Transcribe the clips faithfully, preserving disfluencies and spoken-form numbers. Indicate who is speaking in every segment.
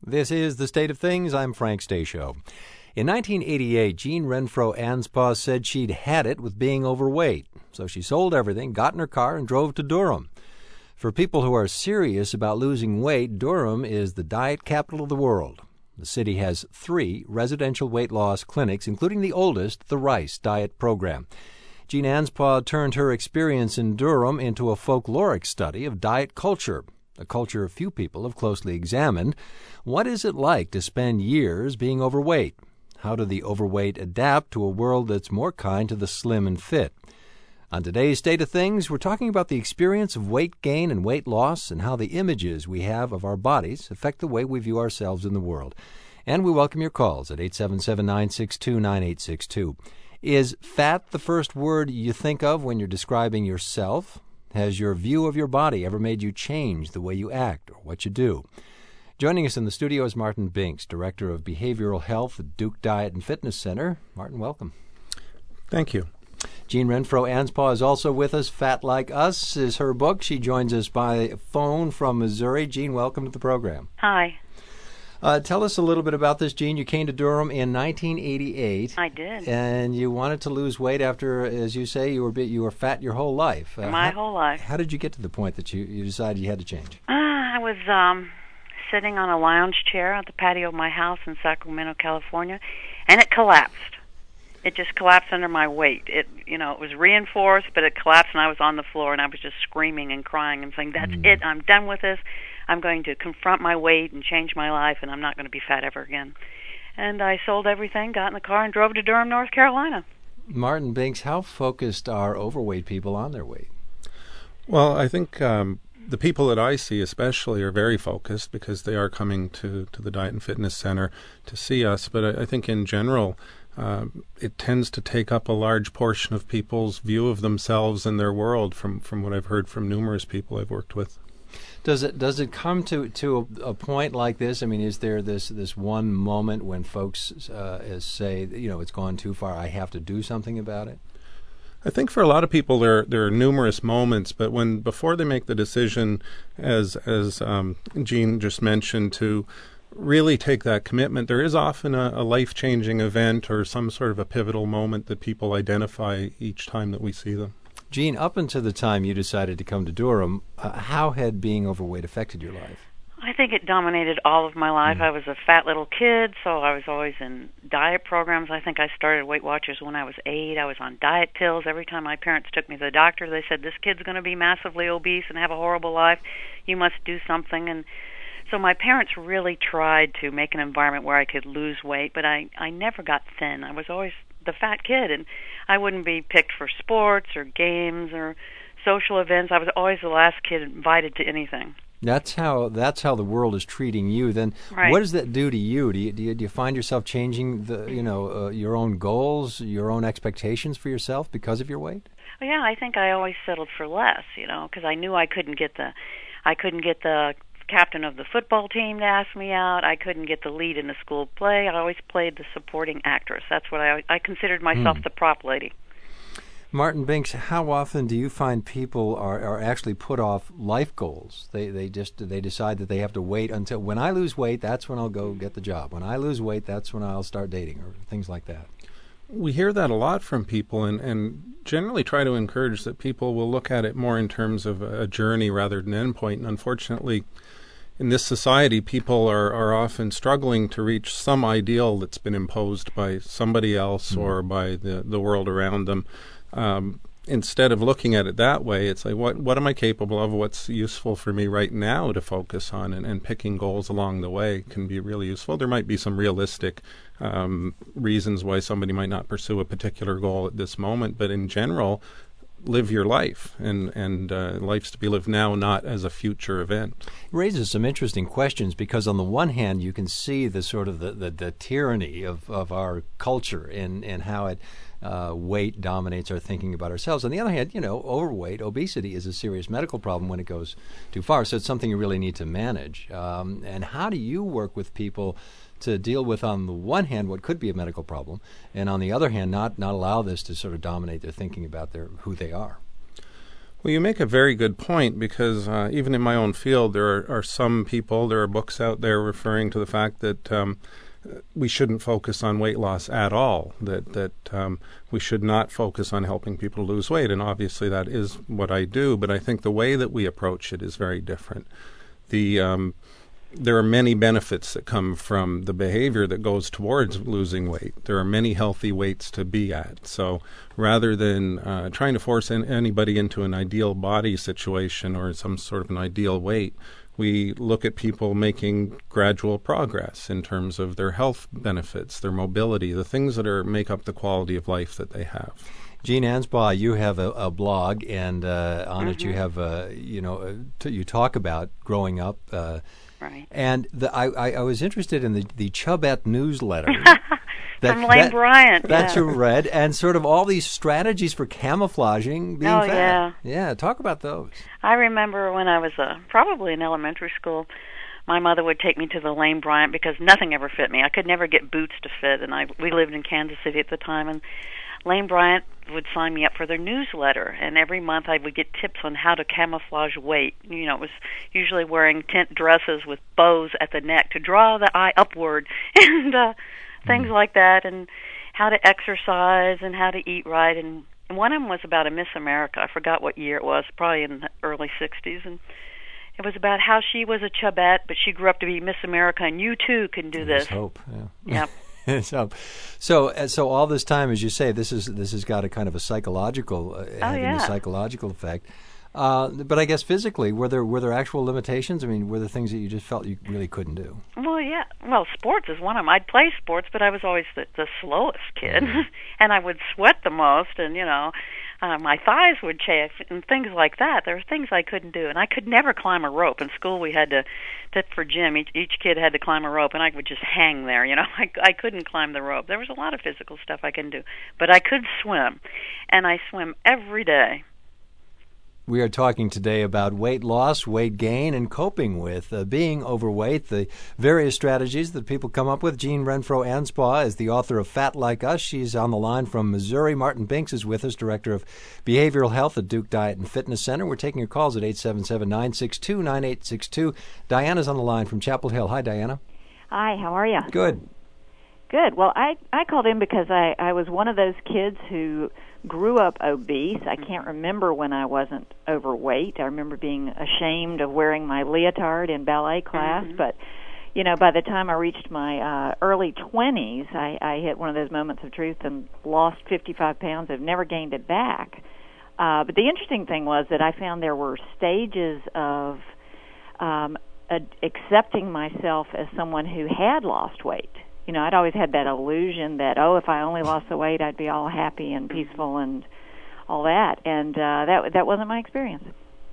Speaker 1: This is The State of Things. I'm Frank Stasio. In nineteen eighty-eight, Jean Renfro Anspaugh said she'd had it with being overweight. So she sold everything, got in her car, and drove to Durham. For people who are serious about losing weight, Durham is the diet capital of the world. The city has three residential weight loss clinics, including the oldest, the Rice Diet Program. Jean Anspaugh turned her experience in Durham into a folkloric study of diet culture, a culture few people have closely examined. What is it like to spend years being overweight? How do the overweight adapt to a world that's more kind to the slim and fit? On today's State of Things, we're talking about the experience of weight gain and weight loss and how the images we have of our bodies affect the way we view ourselves in the world. And we welcome your calls at eight seven seven, nine six two, nine eight six two. Is fat the first word you think of when you're describing yourself? Has your view of your body ever made you change the way you act or what you do? Joining us in the studio is Martin Binks, Director of Behavioral Health at Duke Diet and Fitness Center. Martin, welcome.
Speaker 2: Thank you.
Speaker 1: Jean Renfro Anspaugh is also with us. Fat Like Us is her book. She joins us by phone from Missouri. Jean, welcome to the program.
Speaker 3: Hi.
Speaker 1: Uh, tell us a little bit about this, Jean. You came to Durham in nineteen eighty-eight.
Speaker 3: I did.
Speaker 1: And you wanted to lose weight after, as you say, you were you were fat your whole life. Uh,
Speaker 3: My
Speaker 1: how,
Speaker 3: whole life.
Speaker 1: How did you get to the point that you, you decided you had to change?
Speaker 3: Uh, I was um, sitting on a lounge chair at the patio of my house in Sacramento, California, and it collapsed. It just collapsed under my weight. It, you know, it was reinforced, but it collapsed, and I was on the floor, and I was just screaming and crying and saying, "That's mm. it. I'm done with this. I'm going to confront my weight and change my life, and I'm not going to be fat ever again." And I sold everything, got in the car, and drove to Durham, North Carolina.
Speaker 1: Martin Binks, how focused are overweight people on their weight?
Speaker 2: Well, I think um, the people that I see especially are very focused because they are coming to, to the Diet and Fitness Center to see us. But I, I think in general, uh, it tends to take up a large portion of people's view of themselves and their world from, from what I've heard from numerous people I've worked with.
Speaker 1: Does it does it come to to a, a point like this? I mean, is there this this one moment when folks uh, say, you know, it's gone too far, I have to do something about it?
Speaker 2: I think for a lot of people there there are numerous moments, but when before they make the decision, as as um, Jean just mentioned, to really take that commitment, there is often a, a life-changing event or some sort of a pivotal moment that people identify each time that we see them.
Speaker 1: Jean, up until the time you decided to come to Durham, uh, how had being overweight affected your life?
Speaker 3: I think it dominated all of my life. Mm. I was a fat little kid, so I was always in diet programs. I think I started Weight Watchers when I was eight. I was on diet pills. Every time my parents took me to the doctor, they said, "This kid's going to be massively obese and have a horrible life. You must do something." And so my parents really tried to make an environment where I could lose weight, but I, I never got thin. I was always the fat kid, and I wouldn't be picked for sports or games or social events. I was always the last kid invited to anything.
Speaker 1: That's how that's how the world is treating you. Then,
Speaker 3: right.
Speaker 1: What does that do to you? Do you do you, do you find yourself changing the you know uh, your own goals, your own expectations for yourself because of your weight?
Speaker 3: Well, yeah, I think I always settled for less, you know, because I knew I couldn't get the, I couldn't get the captain of the football team to ask me out. I couldn't get the lead in the school play. I always played the supporting actress. That's what I I considered myself mm. the prop lady.
Speaker 1: Martin Binks, how often do you find people are, are actually put off life goals? They they just they decide that they have to wait until when I lose weight, that's when I'll go get the job. When I lose weight, that's when I'll start dating or things like that.
Speaker 2: We hear that a lot from people, and, and generally try to encourage that people will look at it more in terms of a journey rather than an endpoint. And unfortunately, in this society, people are, are often struggling to reach some ideal that's been imposed by somebody else mm-hmm. or by the, the world around them. Um, instead of looking at it that way, it's like, what what am I capable of? What's useful for me right now to focus on? And, and picking goals along the way can be really useful. There might be some realistic um, reasons why somebody might not pursue a particular goal at this moment, but in general, live your life, and and uh, life's to be lived now, not as a future event.
Speaker 1: It raises some interesting questions because on the one hand, you can see the sort of the, the, the tyranny of, of our culture and, and how it uh, weight dominates our thinking about ourselves. On the other hand, you know, overweight, obesity is a serious medical problem when it goes too far, so it's something you really need to manage. Um, and how do you work with people to deal with, on the one hand, what could be a medical problem, and on the other hand, not not allow this to sort of dominate their thinking about their who they are?
Speaker 2: Well, you make a very good point because uh, even in my own field, there are, are some people, there are books out there referring to the fact that um, we shouldn't focus on weight loss at all, that that um, we should not focus on helping people lose weight. And obviously that is what I do, but I think the way that we approach it is very different. The um, There are many benefits that come from the behavior that goes towards losing weight. There are many healthy weights to be at. So rather than uh, trying to force an, anybody into an ideal body situation or some sort of an ideal weight, we look at people making gradual progress in terms of their health benefits, their mobility, the things that are make up the quality of life that they have.
Speaker 1: Jean Anspaugh, you have a, a blog, and uh, on
Speaker 3: mm-hmm.
Speaker 1: it you have, uh, you know, uh, t- you talk about growing up. Uh,
Speaker 3: Right.
Speaker 1: And the, I, I, I was interested in the, the Chubette newsletter.
Speaker 3: that, From Lane that, Bryant.
Speaker 1: That
Speaker 3: yeah.
Speaker 1: you read, and sort of all these strategies for camouflaging being
Speaker 3: oh,
Speaker 1: fat.
Speaker 3: yeah.
Speaker 1: Yeah, talk about those.
Speaker 3: I remember when I was uh, probably in elementary school, my mother would take me to the Lane Bryant because nothing ever fit me. I could never get boots to fit, and I we lived in Kansas City at the time, and Lane Bryant would sign me up for their newsletter, and every month I would get tips on how to camouflage weight. You know, it was usually wearing tent dresses with bows at the neck to draw the eye upward, and uh, things mm. like that, and how to exercise and how to eat right. And, and one of them was about a Miss America. I forgot what year it was, probably in the early sixties, and it was about how she was a Chubette, but she grew up to be Miss America, and you too can do
Speaker 1: There's
Speaker 3: this.
Speaker 1: Hope. Yeah.
Speaker 3: Yep.
Speaker 1: so, so, so all this time, as you say, this is this has got a kind of a psychological, uh,
Speaker 3: oh,
Speaker 1: having
Speaker 3: yeah.
Speaker 1: a psychological effect. Uh, but I guess physically, were there were there actual limitations? I mean, were there things that you just felt you really couldn't do?
Speaker 3: Well, yeah. Well, sports is one of them. I'd play sports, but I was always the, the slowest kid, mm-hmm. and I would sweat the most, and you know, uh, my thighs would chafe and things like that. There were things I couldn't do, and I could never climb a rope. In school, we had to, to for gym, each, each kid had to climb a rope, and I would just hang there. You know, I, I couldn't climb the rope. There was a lot of physical stuff I couldn't do, but I could swim, and I swim every day.
Speaker 1: We are talking today about weight loss, weight gain, and coping with uh, being overweight, the various strategies that people come up with. Jean Renfro Anspaugh is the author of Fat Like Us. She's on the line from Missouri. Martin Binks is with us, Director of Behavioral Health at Duke Diet and Fitness Center. We're taking your calls at eight seven seven, nine six two, nine eight six two. Diana's on the line from Chapel Hill. Hi, Diana.
Speaker 4: Hi, how are you?
Speaker 1: Good.
Speaker 4: Good. Well, I, I called in because I, I was one of those kids who grew up obese. I can't remember when I wasn't overweight. I remember being ashamed of wearing my leotard in ballet class, mm-hmm. but you know, by the time I reached my uh, early twenties, I, I hit one of those moments of truth and lost fifty-five pounds. I've never gained it back. Uh, but the interesting thing was that I found there were stages of um, ad- accepting myself as someone who had lost weight. You know, I'd always had that illusion that, oh, if I only lost the weight, I'd be all happy and peaceful and all that. And uh, that that wasn't my experience.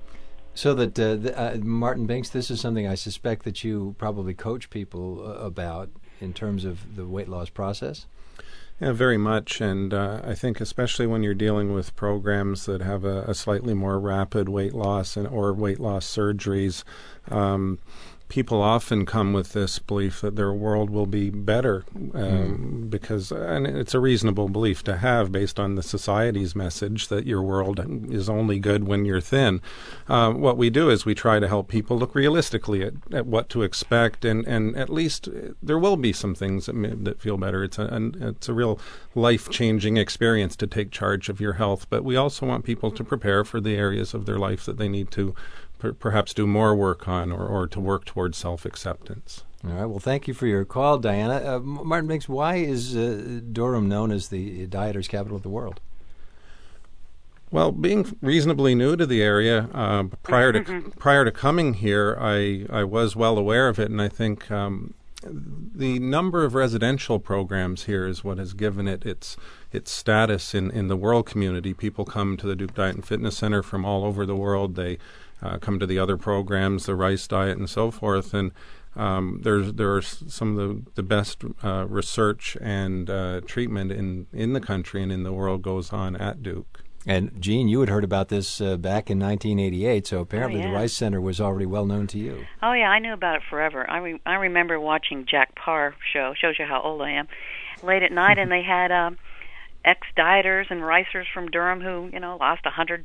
Speaker 1: So that, uh, the, uh, Martin Binks, this is something I suspect that you probably coach people uh, about in terms of the weight loss process?
Speaker 2: Yeah, very much. And uh, I think especially when you're dealing with programs that have a, a slightly more rapid weight loss and or weight loss surgeries, um, people often come with this belief that their world will be better um, mm. because, and it's a reasonable belief to have based on the society's message that your world is only good when you're thin. Uh, what we do is we try to help people look realistically at, at what to expect, and, and at least there will be some things that, may, that feel better. It's a, an, it's a real life-changing experience to take charge of your health, but we also want people to prepare for the areas of their life that they need to per- perhaps do more work on or, or to work towards self-acceptance.
Speaker 1: All right. Well, thank you for your call, Diana. Uh, Martin Binks, why is uh, Durham known as the dieters' capital of the world?
Speaker 2: Well, being reasonably new to the area, uh, prior to prior to coming here, I, I was well aware of it, and I think um, the number of residential programs here is what has given it its its status in, in the world community. People come to the Duke Diet and Fitness Center from all over the world. They uh, come to the other programs, the Rice Diet and so forth, and um, there's there are some of the, the best uh, research and uh, treatment in, in the country and in the world goes on at Duke.
Speaker 1: And, Jean, you had heard about this uh, back in nineteen eighty-eight, so apparently
Speaker 3: oh, yeah.
Speaker 1: the Rice Center was already well known to you.
Speaker 3: Oh, yeah, I knew about it forever. I, re- I remember watching Jack Parr show, shows you how old I am, late at night, and they had um, ex-dieters and ricers from Durham who, you know, lost one hundred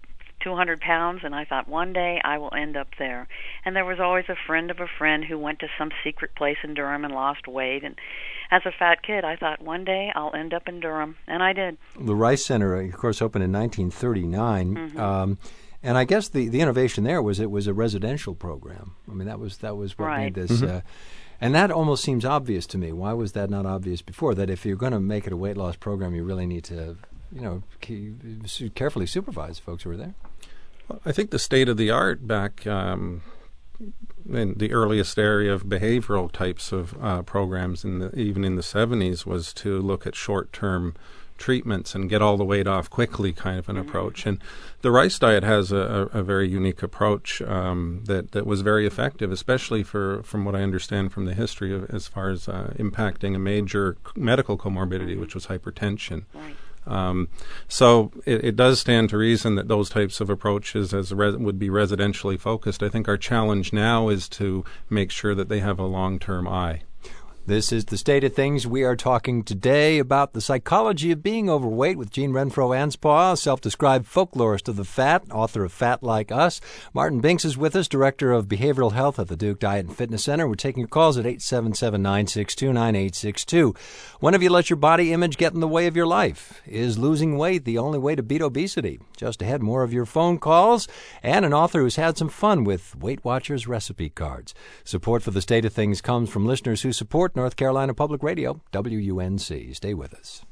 Speaker 3: two hundred pounds, and I thought one day I will end up there. And there was always a friend of a friend who went to some secret place in Durham and lost weight. And as a fat kid, I thought one day I'll end up in Durham, and I did.
Speaker 1: The Rice Center, of course, opened in nineteen thirty-nine.
Speaker 3: Mm-hmm.
Speaker 1: Um, and I guess the, the innovation there was it was a residential program. I mean, that was that was what
Speaker 3: right.
Speaker 1: made this.
Speaker 2: Mm-hmm.
Speaker 1: Uh, and that almost seems obvious to me. Why was that not obvious before? That if you're going to make it a weight loss program, you really need to, you know, carefully supervise folks who are there.
Speaker 2: I think the state of the art back um, in the earliest area of behavioral types of uh, programs, in the, even in the seventies, was to look at short-term treatments and get all the weight off quickly, kind of an mm-hmm. approach. And the Rice diet has a, a, a very unique approach um, that that was very effective, especially for from what I understand from the history of as far as uh, impacting a major medical comorbidity, which was hypertension.
Speaker 3: Right.
Speaker 2: Um, so it, it does stand to reason that those types of approaches as res- would be residentially focused. I think our challenge now is to make sure that they have a long-term eye.
Speaker 1: This is The State of Things. We are talking today about the psychology of being overweight with Jean Renfro-Anspaugh, self-described folklorist of the fat, author of Fat Like Us. Martin Binks is with us, director of behavioral health at the Duke Diet and Fitness Center. We're taking your calls at eight seven seven, nine six two, nine eight six two. When have you let your body image get in the way of your life? Is losing weight the only way to beat obesity? Just ahead, more of your phone calls and an author who's had some fun with Weight Watchers recipe cards. Support for The State of Things comes from listeners who support North Carolina Public Radio, W U N C. Stay with us.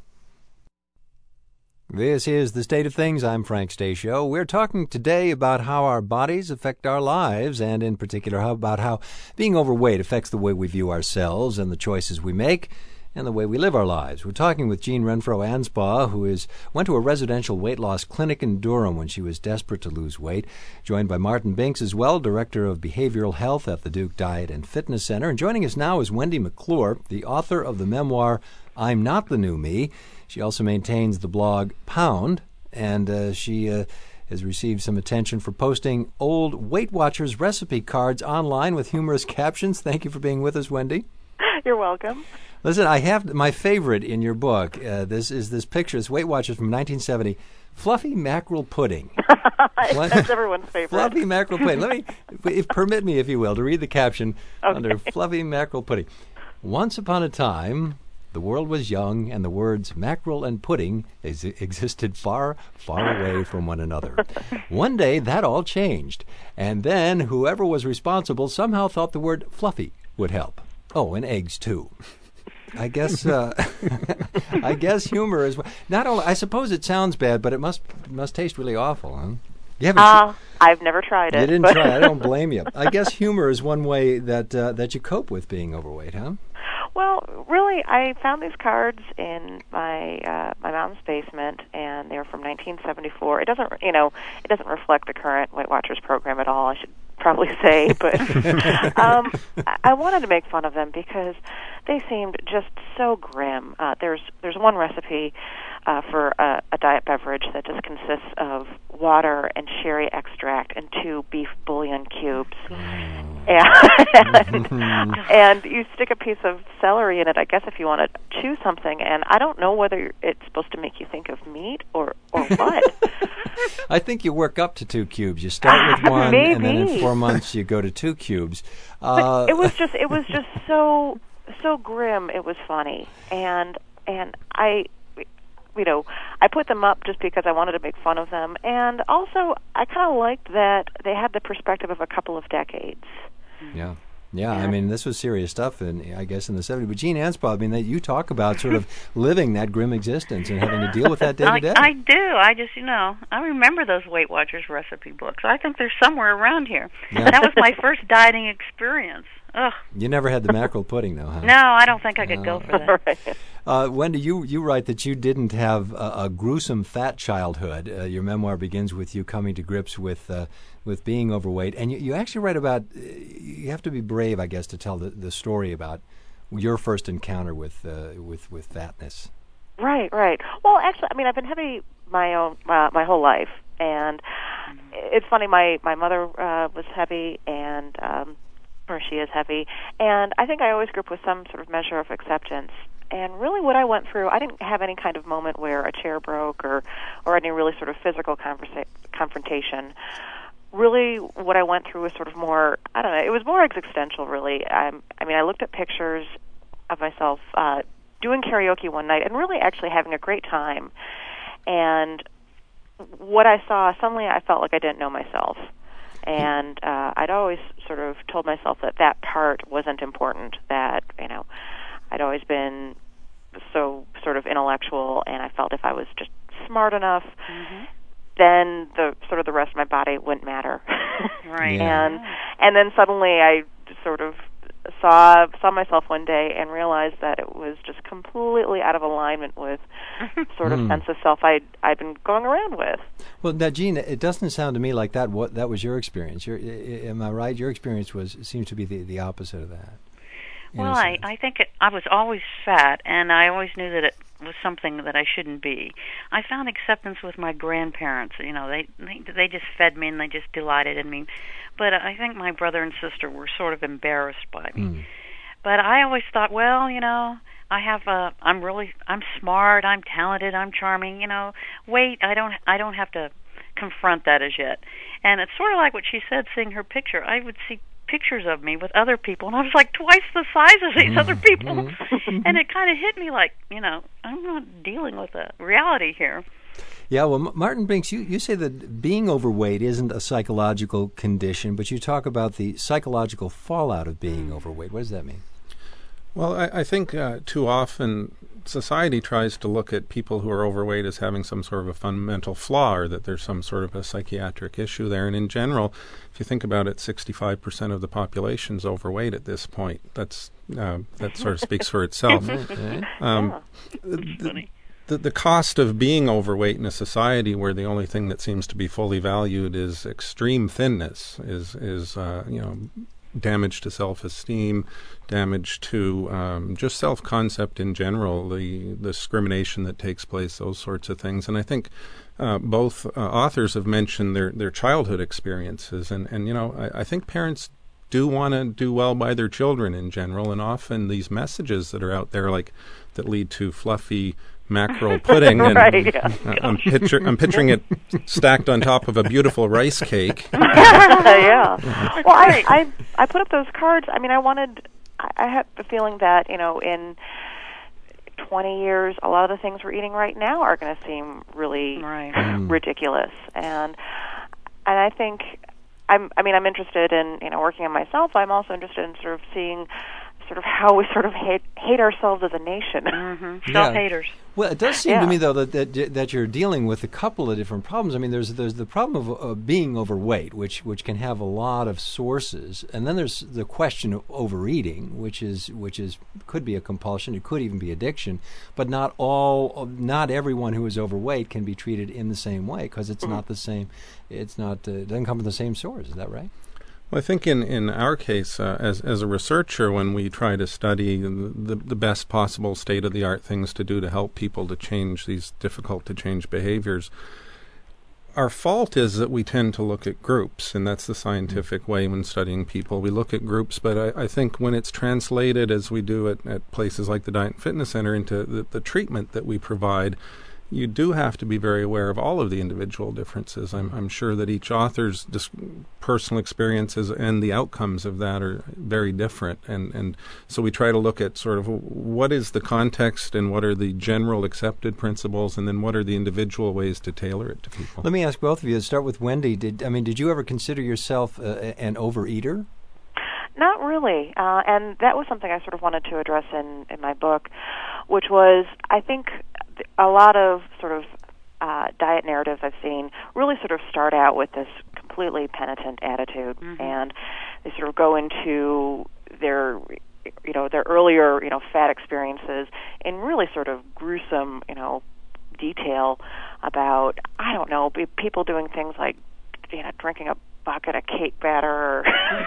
Speaker 1: This is The State of Things. I'm Frank Stasio. We're talking today about how our bodies affect our lives, and in particular how about how being overweight affects the way we view ourselves and the choices we make and the way we live our lives. We're talking with Jean Renfro-Anspaugh, who is went to a residential weight loss clinic in Durham when she was desperate to lose weight, joined by Martin Binks as well, director of behavioral health at the Duke Diet and Fitness Center. And joining us now is Wendy McClure, the author of the memoir I'm Not the New Me. She also maintains the blog Pound, and uh, she uh, has received some attention for posting old Weight Watchers recipe cards online with humorous captions. Thank you for being with us, Wendy.
Speaker 5: You're welcome.
Speaker 1: Listen, I have my favorite in your book. Uh, this is this picture. It's Weight Watchers from nineteen seventy. Fluffy mackerel pudding.
Speaker 5: That's everyone's favorite.
Speaker 1: Fluffy mackerel pudding. Let me, if, permit me, if you will, to read the caption
Speaker 5: okay.
Speaker 1: under Fluffy mackerel pudding. Once upon a time, the world was young, and the words mackerel and pudding ex- existed far, far away from one another. One day, that all changed, and then whoever was responsible somehow thought the word fluffy would help. Oh, and eggs too. I guess uh, I guess humor is not only. I suppose it sounds bad, but it must must taste really awful, huh? You haven't.
Speaker 5: Uh, I've never tried it.
Speaker 1: You didn't
Speaker 5: but
Speaker 1: try. I don't blame you. I guess humor is one way that uh, that you cope with being overweight, huh?
Speaker 5: Well, really, I found these cards in my uh, my mom's basement, and they're from nineteen seventy-four. It doesn't, you know, it doesn't reflect the current Weight Watchers program at all, I should probably say, but um, I wanted to make fun of them because they seemed just so grim. Uh, there's there's one recipe uh, for a, a diet beverage that just consists of water and sherry extract and two beef bouillon cubes. And, and you stick a piece of celery in it, I guess, if you want to chew something. And I don't know whether it's supposed to make you think of meat or, or what.
Speaker 1: I think you work up to two cubes. You start with one,
Speaker 5: Maybe.
Speaker 1: and then in four months you go to two cubes. Uh,
Speaker 5: but it was just, it was just so, so grim. It was funny, and and I. You know, I put them up just because I wanted to make fun of them, and also I kind of liked that they had the perspective of a couple of decades.
Speaker 1: Yeah, yeah. I mean, this was serious stuff, in I guess in the seventies. But Jean Anspaugh, I mean, that you talk about sort of living that grim existence and having to deal with that day to day.
Speaker 3: I do. I just, you know, I remember those Weight Watchers recipe books. I think they're somewhere around here.
Speaker 1: Yeah.
Speaker 3: That was my first dieting experience. Ugh.
Speaker 1: You never had the mackerel pudding, though, huh?
Speaker 3: No, I don't think I could
Speaker 1: No.
Speaker 3: go for that.
Speaker 5: Right.
Speaker 1: Uh, Wendy, you, you write that you didn't have a, a gruesome fat childhood. Uh, your memoir begins with you coming to grips with uh, with being overweight, and you, you actually write about. Uh, you have to be brave, I guess, to tell the, the story about your first encounter with uh, with with fatness.
Speaker 5: Right, right. Well, actually, I mean, I've been heavy my own uh, my whole life, and it's funny. My my mother uh, was heavy, and um, or she is heavy, and I think I always grew up with some sort of measure of acceptance. and really what I went through, I didn't have any kind of moment where a chair broke or, or any really sort of physical conversa- confrontation. Really what I went through was sort of more, I don't know, it was more existential, really. Um, I mean, I looked at pictures of myself uh, doing karaoke one night and really actually having a great time. And what I saw, suddenly I felt like I didn't know myself. And uh, I'd always sort of told myself that that part wasn't important, that, you know, I'd always been so sort of intellectual, and I felt if I was just smart enough, mm-hmm. then the sort of the rest of my body wouldn't matter.
Speaker 3: Right.
Speaker 1: Yeah.
Speaker 5: And and then suddenly I sort of saw saw myself one day and realized that it was just completely out of alignment with sort of
Speaker 1: mm.
Speaker 5: sense of self I'd I'd been going around with.
Speaker 1: Well, now, Jean, it doesn't sound to me like that. What that was your experience? Your, am I right? Your experience was seems to be the, the opposite of that.
Speaker 3: Well, I, I think it, I was always fat, and I always knew that it was something that I shouldn't be. I found acceptance with my grandparents. You know, they they, they just fed me and they just delighted in me. But I think my brother and sister were sort of embarrassed by me. Mm. But I always thought, well, you know, I have a, I'm really, I'm smart, I'm talented, I'm charming. You know, wait, I don't, I don't have to confront that as yet. And it's sort of like what she said, seeing her picture. I would see pictures of me with other people, and I was like twice the size of these other people. And it kind of hit me like, you know, I'm not dealing with a reality here.
Speaker 1: Yeah, well, M- Martin Binks, you, you say that being overweight isn't a psychological condition, but you talk about the psychological fallout of being mm. overweight. What does that mean?
Speaker 2: Well, I, I think uh, too often society tries to look at people who are overweight as having some sort of a fundamental flaw, or that there's some sort of a psychiatric issue there. And in general, if you think about it, sixty-five percent of the population is overweight at this point. That's uh, that sort of speaks for itself.
Speaker 1: Okay.
Speaker 2: Um, the, the, the cost of being overweight in a society where the only thing that seems to be fully valued is extreme thinness is is uh, you know. damage to self-esteem, damage to um, just self-concept in general, the, the discrimination that takes place, those sorts of things. And I think uh, both uh, authors have mentioned their, their childhood experiences. And, and you know, I, I think parents do want to do well by their children in general, and often these messages that are out there, like that lead to fluffy mackerel pudding, and
Speaker 5: right, yeah.
Speaker 2: uh, I'm, picture, I'm picturing it stacked on top of a beautiful rice cake.
Speaker 5: Yeah. Well, I, I I put up those cards. I mean, I wanted. I, I had the feeling that, you know, in twenty years, a lot of the things we're eating right now are going to seem really
Speaker 3: right.
Speaker 5: ridiculous, and and I think I'm. I mean, I'm interested in, you know, working on myself. I'm also interested in sort of seeing sort of how we sort of hate hate ourselves as a nation.
Speaker 3: Mm-hmm. Self-haters.
Speaker 1: Yeah. Well, it does seem
Speaker 5: yeah.
Speaker 1: to me, though, that, that that you're dealing with a couple of different problems. I mean, there's there's the problem of uh, being overweight, which which can have a lot of sources, and then there's the question of overeating, which is which is could be a compulsion, it could even be addiction, but not all, not everyone who is overweight can be treated in the same way, because it's mm-hmm. not the same. It's not uh, it doesn't come from the same source. Is that right?
Speaker 2: Well, I think in, in our case, uh, as as a researcher, when we try to study the, the best possible state-of-the-art things to do to help people to change these difficult-to-change behaviors, our fault is that we tend to look at groups, and that's the scientific way when studying people. We look at groups, but I, I think when it's translated, as we do at, at places like the Diet and Fitness Center, into the, the treatment that we provide, you do have to be very aware of all of the individual differences. I'm, I'm sure that each author's dis- personal experiences and the outcomes of that are very different. And, and so we try to look at sort of what is the context and what are the general accepted principles, and then what are the individual ways to tailor it to people.
Speaker 1: Let me ask both of you. Let's start with Wendy. Did I mean, did you ever consider yourself uh, an overeater?
Speaker 5: Not really. Uh, and that was something I sort of wanted to address in, in my book, which was, I think, a lot of sort of uh, diet narratives I've seen really sort of start out with this completely penitent attitude, mm-hmm. and they sort of go into their, you know, their earlier, you know, fat experiences in really sort of gruesome, you know, detail about, I don't know, people doing things like, you know, drinking a bucket of cake batter or,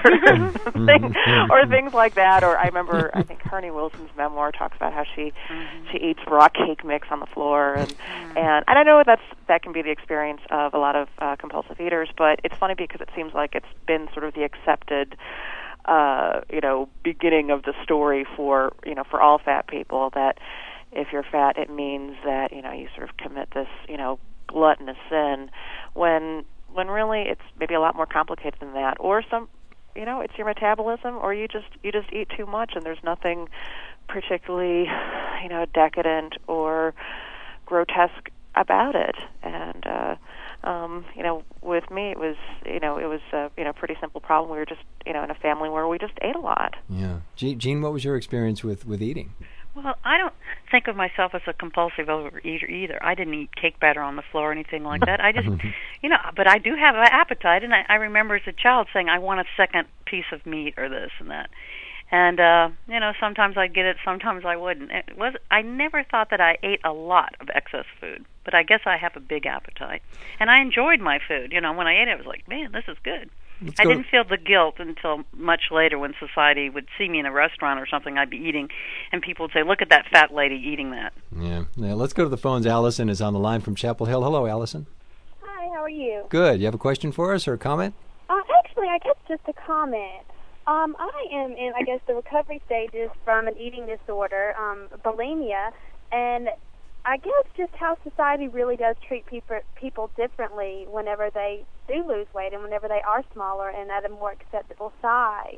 Speaker 5: or, thing, or things like that. Or I remember, I think Harney Wilson's memoir talks about how she mm-hmm. she eats raw cake mix on the floor, and mm-hmm. and, and I know that's that can be the experience of a lot of uh, compulsive eaters. But it's funny because it seems like it's been sort of the accepted uh, you know, beginning of the story for, you know, for all fat people, that if you're fat, it means that, you know, you sort of commit this, you know, gluttonous sin, when when really it's maybe a lot more complicated than that. Or some, you know, it's your metabolism, or you just you just eat too much, and there's nothing particularly, you know, decadent or grotesque about it. And uh, um, you know, with me, it was, you know, it was a, you know, pretty simple problem. We were just, you know, in a family where we just ate a lot.
Speaker 1: Yeah, Jean, what was your experience with, with eating?
Speaker 3: Well, I don't think of myself as a compulsive overeater either. I didn't eat cake batter on the floor or anything like that. I just, you know, but I do have an appetite, and I, I remember as a child saying, I want a second piece of meat or this and that. And, uh, you know, sometimes I'd get it, sometimes I wouldn't. It was, I never thought that I ate a lot of excess food, but I guess I have a big appetite. And I enjoyed my food. You know, when I ate it, I was like, man, this is good.
Speaker 1: Let's
Speaker 3: I
Speaker 1: go
Speaker 3: didn't feel the guilt until much later when society would see me in a restaurant or something I'd be eating, and people would say, look at that fat lady eating that.
Speaker 1: Yeah. yeah. Let's go to the phones. Allison is on the line from Chapel Hill. Hello, Allison.
Speaker 6: Hi, how are you?
Speaker 1: Good. You have a question for us or a comment?
Speaker 6: Uh, actually, I guess just a comment. Um, I am in, I guess, the recovery stages from an eating disorder, um, bulimia, and I guess just how society really does treat people people differently whenever they do lose weight and whenever they are smaller and at a more acceptable size.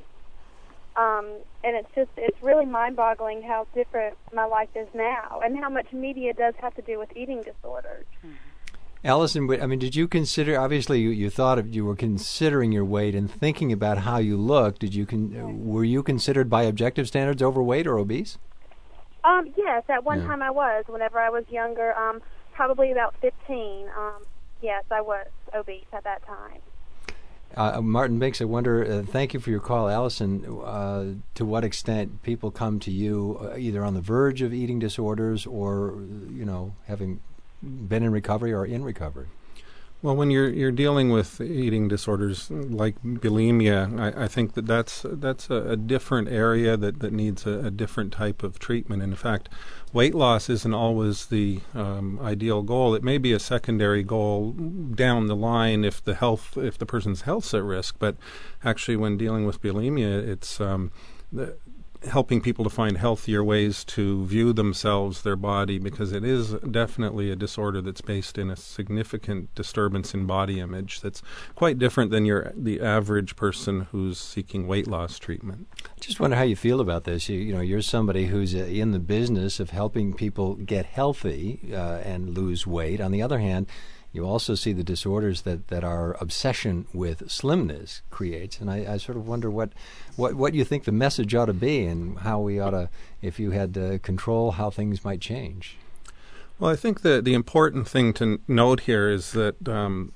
Speaker 6: Um, and it's just, it's really mind-boggling how different my life is now and how much media does have to do with eating disorders.
Speaker 3: Mm-hmm.
Speaker 1: Allison, I mean, did you consider, obviously you, you thought of, you were considering your weight and thinking about how you looked. Did you con- were you considered by objective standards overweight or obese?
Speaker 6: Um, yes, at one
Speaker 1: Yeah.
Speaker 6: time I was. Whenever I was younger, um, probably about fifteen. Um, yes, I was obese at that time.
Speaker 1: Uh, Martin Binks, I wonder, uh, thank you for your call, Allison. Uh, to what extent people come to you uh, either on the verge of eating disorders or, you know, having been in recovery or in recovery?
Speaker 2: Well, when you're you're dealing with eating disorders like bulimia, I, I think that that's that's a, a different area that, that needs a, a different type of treatment. And in fact, weight loss isn't always the um, ideal goal. It may be a secondary goal down the line if the health if the person's health's at risk. But actually, when dealing with bulimia, it's um, the, helping people to find healthier ways to view themselves, their body, because it is definitely a disorder that's based in a significant disturbance in body image that's quite different than your the average person who's seeking weight loss treatment.
Speaker 1: I just wonder how you feel about this. You, you know, you're somebody who's uh, in the business of helping people get healthy uh, and lose weight. On the other hand, you also see the disorders that, that our obsession with slimness creates. And I, I sort of wonder what, what, what you think the message ought to be and how we ought to, if you had to control how things might change.
Speaker 2: Well, I think the, the important thing to note here is that um,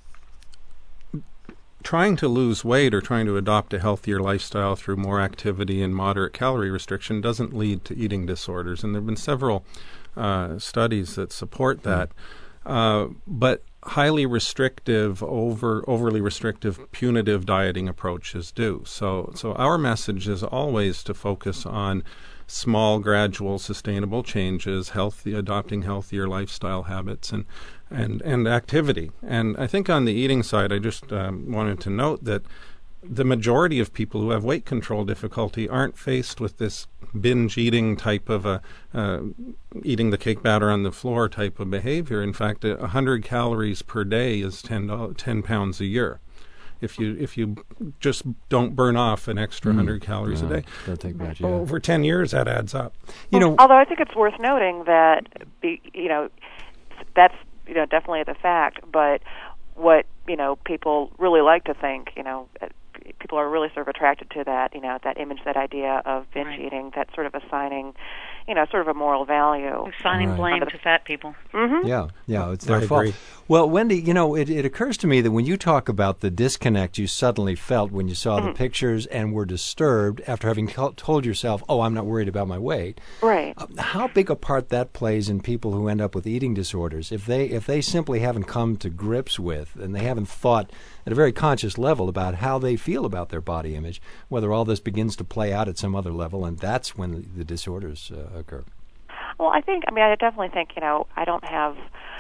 Speaker 2: trying to lose weight or trying to adopt a healthier lifestyle through more activity and moderate calorie restriction doesn't lead to eating disorders. And there have been several uh, studies that support that. Uh, but highly restrictive, over overly restrictive, punitive dieting approaches do. So, so our message is always to focus on small, gradual, sustainable changes, healthy, adopting healthier lifestyle habits, and and and activity. And I think on the eating side, I just um, wanted to note that the majority of people who have weight control difficulty aren't faced with this binge eating type of a uh, eating the cake batter on the floor type of behavior. In fact, a hundred calories per day is ten, ten pounds a year. If you if you just don't burn off an extra mm. hundred calories
Speaker 1: yeah,
Speaker 2: a day,
Speaker 1: that'll take much, yeah.
Speaker 2: over ten years that adds up.
Speaker 1: You
Speaker 5: well,
Speaker 1: know,
Speaker 5: although I think it's worth noting that be, you know that's you know definitely the fact, but what you know people really like to think you know. People are really sort of attracted to that, you know, that image, that idea of binge
Speaker 3: right.
Speaker 5: eating, that sort of assigning, you know, sort of a moral value.
Speaker 3: Assigning
Speaker 1: right.
Speaker 3: blame to fat people.
Speaker 5: Mm-hmm.
Speaker 1: Yeah, yeah, it's their
Speaker 2: I
Speaker 1: fault.
Speaker 2: agree.
Speaker 1: Well, Wendy, you know, it, it occurs to me that when you talk about the disconnect you suddenly felt when you saw
Speaker 5: mm-hmm.
Speaker 1: the pictures and were disturbed after having co- told yourself, oh, I'm not worried about my weight.
Speaker 5: Right.
Speaker 1: Uh, how big a part that plays in people who end up with eating disorders, if they if they simply haven't come to grips with and they haven't thought at a very conscious level about how they feel about their body image, whether all this begins to play out at some other level, and that's when the, the disorders uh, occur.
Speaker 5: Well, I think, I mean, I definitely think, you know, I don't have,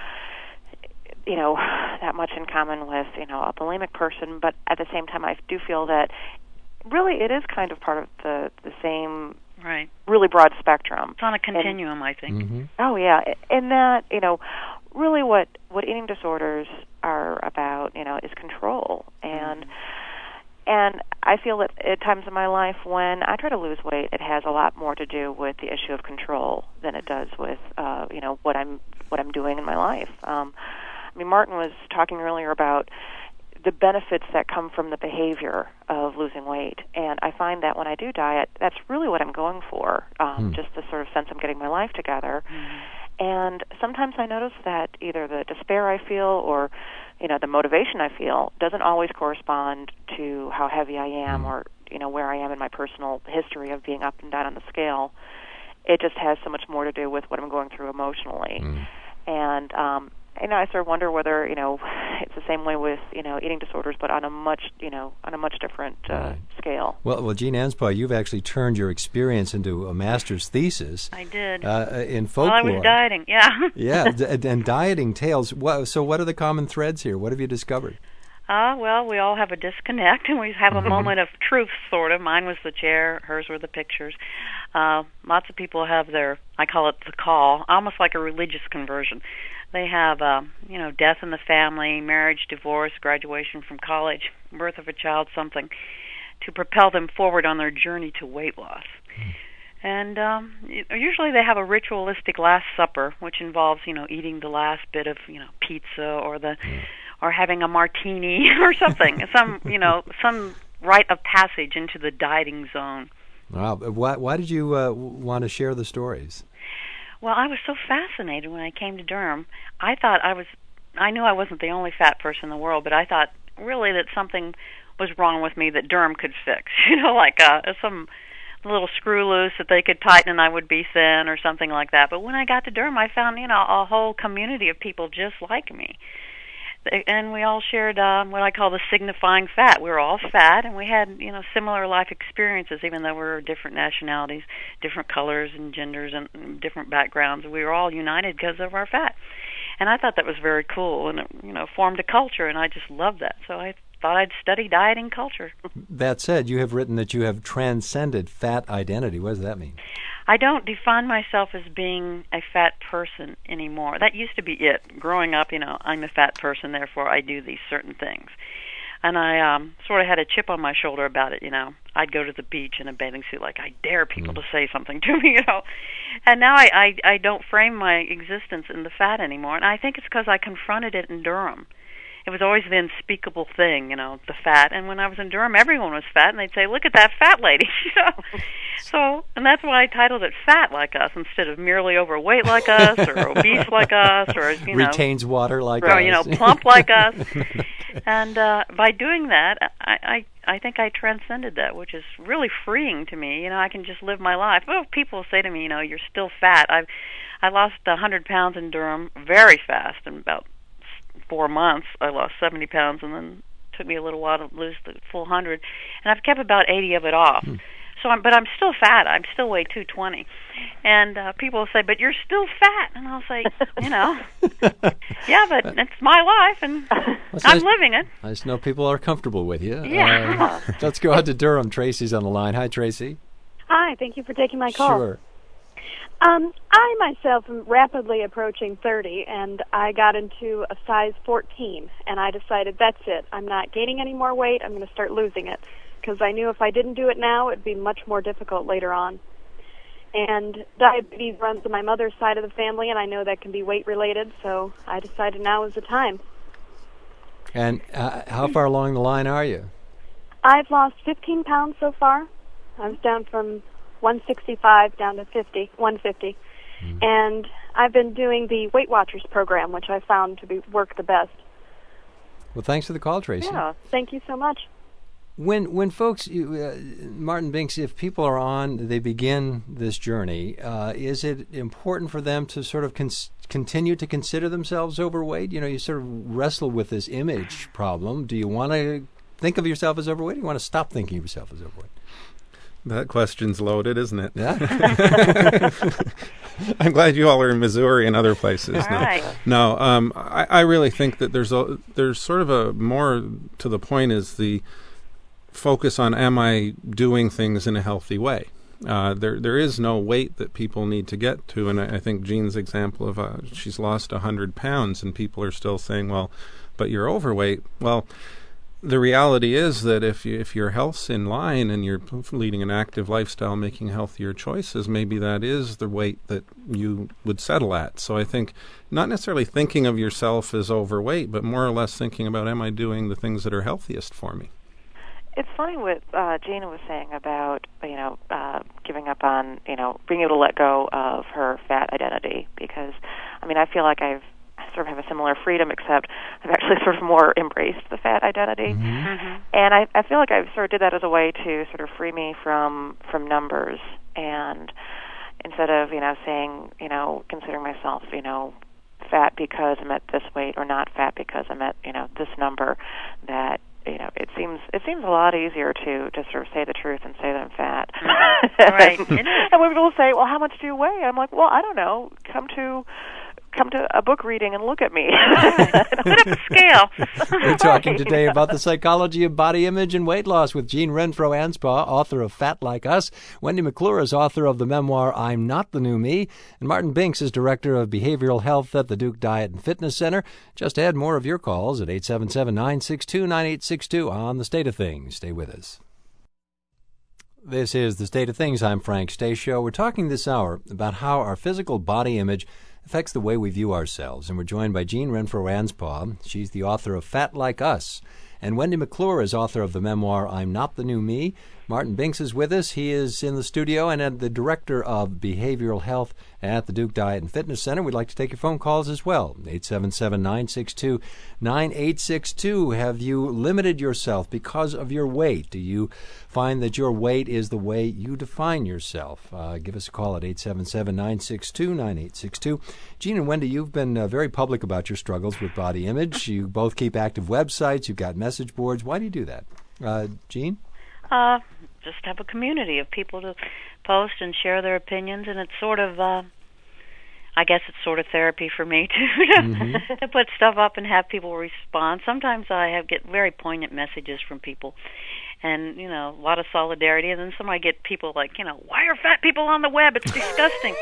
Speaker 5: you know, that much in common with, you know, a bulimic person, but at the same time, I do feel that really it is kind of part of the the same
Speaker 3: right.
Speaker 5: really broad spectrum.
Speaker 3: It's on a continuum,
Speaker 5: and,
Speaker 3: I think.
Speaker 1: Mm-hmm.
Speaker 5: Oh yeah, and that you know, really what what eating disorders are about, you know, is control. And mm-hmm. and I feel that at times in my life when I try to lose weight, it has a lot more to do with the issue of control than it does with uh, you know what I'm what I'm doing in my life. Um, I mean, Martin was talking earlier about the benefits that come from the behavior of losing weight. And I find that when I do diet, that's really what I'm going for, um, mm. just the sort of sense I'm getting my life together. Mm. And sometimes I notice that either the despair I feel or, you know, the motivation I feel doesn't always correspond to how heavy I am mm. or, you know, where I am in my personal history of being up and down on the scale. It just has so much more to do with what I'm going through emotionally. Mm. And, um, you know, I sort of wonder whether, you know, it's the same way with, you know, eating disorders, but on a much, you know, on a much different uh, right. scale.
Speaker 1: Well, well, Jean Anspaugh, you've actually turned your experience into a master's thesis.
Speaker 3: I did.
Speaker 1: Uh, in folklore.
Speaker 3: Well, I was dieting, yeah.
Speaker 1: yeah, d- and dieting tales. So what are the common threads here? What have you discovered?
Speaker 3: Uh, well, we all have a disconnect, and we have a moment of truth, sort of. Mine was the chair, hers were the pictures. Uh, lots of people have their, I call it the call, almost like a religious conversion. They have, uh, you know, death in the family, marriage, divorce, graduation from college, birth of a child, something, to propel them forward on their journey to weight loss. Mm. And um, usually they have a ritualistic Last Supper, which involves, you know, eating the last bit of, you know, pizza or the, mm. or having a martini or something, some, you know, some rite of passage into the dieting zone.
Speaker 1: Wow. Why, why did you uh, want to share the stories?
Speaker 3: Well, I was so fascinated when I came to Durham. I thought I was, I knew I wasn't the only fat person in the world, but I thought really that something was wrong with me that Durham could fix. You know, like uh, some little screw loose that they could tighten and I would be thin or something like that. But when I got to Durham, I found, you know, a whole community of people just like me. And we all shared uh, what I call the signifying fat. We were all fat, and we had, you know, similar life experiences, even though we were different nationalities, different colors and genders and different backgrounds. We were all united because of our fat. And I thought that was very cool, and it, you know, formed a culture, and I just loved that. So I thought I'd study dieting culture.
Speaker 1: That said, you have written that you have transcended fat identity. What does that mean?
Speaker 3: I don't define myself as being a fat person anymore. That used to be it. Growing up, you know, I'm a fat person, therefore I do these certain things. And I um, sort of had a chip on my shoulder about it, you know. I'd go to the beach in a bathing suit like I dare people mm. to say something to me, you know. And now I, I, I don't frame my existence in the fat anymore. And I think it's because I confronted it in Durham. It was always the unspeakable thing, you know, the fat. And when I was in Durham, everyone was fat, and they'd say, "Look at that fat lady," you know. So, and that's why I titled it "Fat Like Us" instead of merely overweight like us, or obese like us, or you know,
Speaker 1: retains water like
Speaker 3: or,
Speaker 1: us,
Speaker 3: you know, plump like us. And uh, by doing that, I, I I think I transcended that, which is really freeing to me. You know, I can just live my life. Well, people say to me, you know, "You're still fat." I I lost a hundred pounds in Durham very fast, in about four months. I lost seventy pounds, and then it took me a little while to lose the full hundred. And I've kept about eighty of it off. Hmm. So, I'm, but I'm still fat. I'm still weigh two hundred twenty. And uh, people will say, "But you're still fat." And I'll say, you know, yeah, but it's my life, and well, I'm nice, living it.
Speaker 1: I just know people are comfortable with you.
Speaker 3: Yeah.
Speaker 1: Uh, let's go out to Durham. Tracy's on the line. Hi, Tracy.
Speaker 7: Hi. Thank you for taking my call.
Speaker 1: Sure.
Speaker 7: Um, I myself am rapidly approaching thirty, and I got into a size fourteen, and I decided that's it. I'm not gaining any more weight. I'm going to start losing it, because I knew if I didn't do it now, it'd be much more difficult later on. And diabetes runs on my mother's side of the family, and I know that can be weight-related, so I decided now is the time.
Speaker 1: And uh, how far along the line are you?
Speaker 7: I've lost fifteen pounds so far. I was down from one sixty-five down to fifty, one fifty. Mm. And I've been doing the Weight Watchers program, which I found to be work the best.
Speaker 1: Well, thanks for the call, Tracy.
Speaker 7: Yeah, thank you so much.
Speaker 1: When when folks, uh, Martin Binks, if people are on, they begin this journey, uh, is it important for them to sort of cons- continue to consider themselves overweight? You know, you sort of wrestle with this image problem. Do you want to think of yourself as overweight, or do you want to stop thinking of yourself as overweight?
Speaker 2: That question's loaded, isn't it?
Speaker 1: Yeah.
Speaker 2: I'm glad you all are in Missouri and other places.
Speaker 3: All
Speaker 2: no,
Speaker 3: right.
Speaker 2: no um, I, I really think that there's a there's sort of a more to the point is the focus on, am I doing things in a healthy way? Uh, there, there is no weight that people need to get to, and I, I think Jean's example of uh, she's lost one hundred pounds, and people are still saying, well, but you're overweight. Well, the reality is that if you, if your health's in line and you're leading an active lifestyle, making healthier choices, maybe that is the weight that you would settle at. So I think not necessarily thinking of yourself as overweight, but more or less thinking about, am I doing the things that are healthiest for me?
Speaker 5: It's funny what uh, Gina was saying about, you know, uh, giving up on, you know, being able to let go of her fat identity, because, I mean, I feel like I've sort of have a similar freedom, except I've actually sort of more embraced the fat identity.
Speaker 3: Mm-hmm. Mm-hmm.
Speaker 5: And I, I feel like I sort of did that as a way to sort of free me from, from numbers, and instead of, you know, saying, you know, considering myself, you know, fat because I'm at this weight, or not fat because I'm at, you know, this number, that, you know, it seems it seems a lot easier to just sort of say the truth and say that I'm fat.
Speaker 3: Mm-hmm. Right.
Speaker 5: and, and when people say, well, how much do you weigh? I'm like, well, I don't know. Come to come to a book reading and look at me.
Speaker 3: Put up a scale.
Speaker 1: We're talking today about the psychology of body image and weight loss with Jean Renfro-Anspaugh, author of Fat Like Us. Wendy McClure is author of the memoir I'm Not the New Me. And Martin Binks is director of behavioral health at the Duke Diet and Fitness Center. Just add more of your calls at eight seven seven, nine six two, nine eight six two on The State of Things. Stay with us. This is The State of Things. I'm Frank Stasio. We're talking this hour about how our physical body image affects the way we view ourselves. And we're joined by Jean Renfro-Anspaugh. She's the author of Fat Like Us. And Wendy McClure is author of the memoir I'm Not the New Me. Martin Binks is with us. He is in the studio and the director of behavioral health at the Duke Diet and Fitness Center. We'd like to take your phone calls as well. eight seven seven, nine six two, nine eight six two. Have you limited yourself because of your weight? Do you find that your weight is the way you define yourself? Uh, give us a call at eight seven seven, nine six two, nine eight six two. Jean and Wendy, you've been uh, very public about your struggles with body image. You both keep active websites. You've got message boards. Why do you do that? Uh, Jean?
Speaker 3: Uh, just have a community of people to post and share their opinions, and it's sort of, uh, I guess it's sort of therapy for me too, to, mm-hmm. to put stuff up and have people respond. Sometimes I have get very poignant messages from people, and, you know, a lot of solidarity, and then somebody get people like, you know, why are fat people on the web? It's disgusting.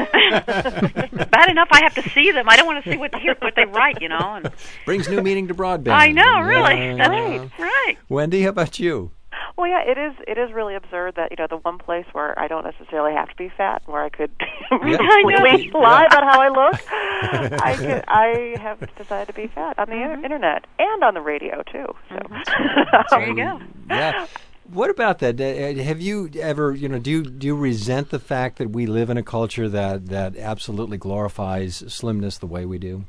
Speaker 3: Bad enough I have to see them. I don't want to see what hear what they write, you know. And
Speaker 1: brings new meaning to broadband.
Speaker 3: I know, really.
Speaker 1: Yeah,
Speaker 3: That's
Speaker 1: yeah.
Speaker 3: right.
Speaker 1: Wendy, how about you?
Speaker 5: Well, yeah, it is. It is really absurd that, you know, the one place where I don't necessarily have to be fat, where I could
Speaker 1: yeah.
Speaker 5: completely lie about how I look, I could, I have decided to be fat on the mm-hmm. internet and on the radio too. So
Speaker 3: mm-hmm. there you go.
Speaker 1: Yeah. What about that? Have you ever, you know, do you do you resent the fact that we live in a culture that that absolutely glorifies slimness the way we do?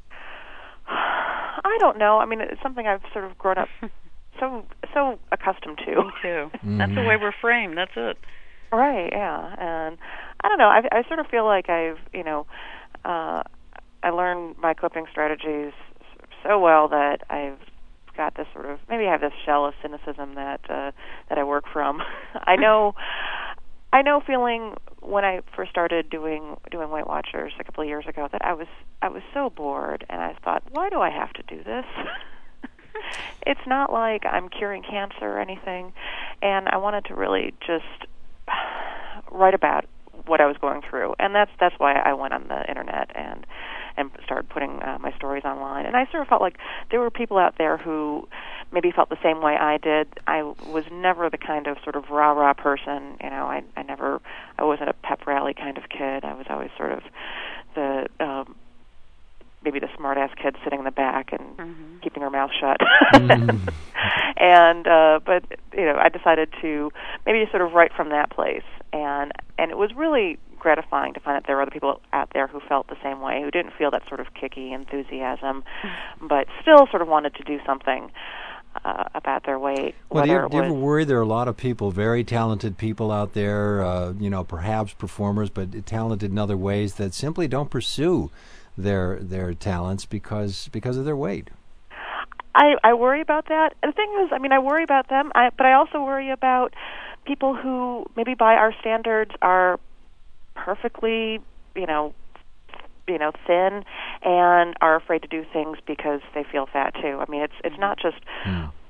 Speaker 5: I don't know. I mean, it's something I've sort of grown up so so accustomed to.
Speaker 3: Me too. Mm-hmm. That's the way we're framed. That's it.
Speaker 5: Right. Yeah. And I don't know. I, I sort of feel like I've, you know, uh, I learned my coping strategies so well that I've got this sort of, maybe I have this shell of cynicism that uh, that I work from. I know. I know feeling when I first started doing doing Weight Watchers a couple of years ago that I was I was so bored, and I thought, why do I have to do this? It's not like I'm curing cancer or anything, and I wanted to really just write about what I was going through, and that's that's why I went on the internet and and started putting uh, my stories online. And I sort of felt like there were people out there who maybe felt the same way I did. I was never the kind of sort of rah-rah person, you know. I I never I wasn't a pep rally kind of kid. I was always sort of the um, maybe the smart-ass kid sitting in the back and mm-hmm. keeping her mouth shut. mm-hmm. And uh, but you know, I decided to maybe sort of write from that place, and and it was really gratifying to find that there were other people out there who felt the same way, who didn't feel that sort of kicky enthusiasm, mm-hmm. but still sort of wanted to do something uh, about their weight.
Speaker 1: Well, do you, do you ever worry there are a lot of people, very talented people out there, uh, you know, perhaps performers, but talented in other ways that simply don't pursue their their talents because because of their weight?
Speaker 5: I, I worry about that. The thing is, I mean, I worry about them, I, but I also worry about people who maybe by our standards are perfectly, you know, you know, thin and are afraid to do things because they feel fat too. I mean, it's it's not just mm.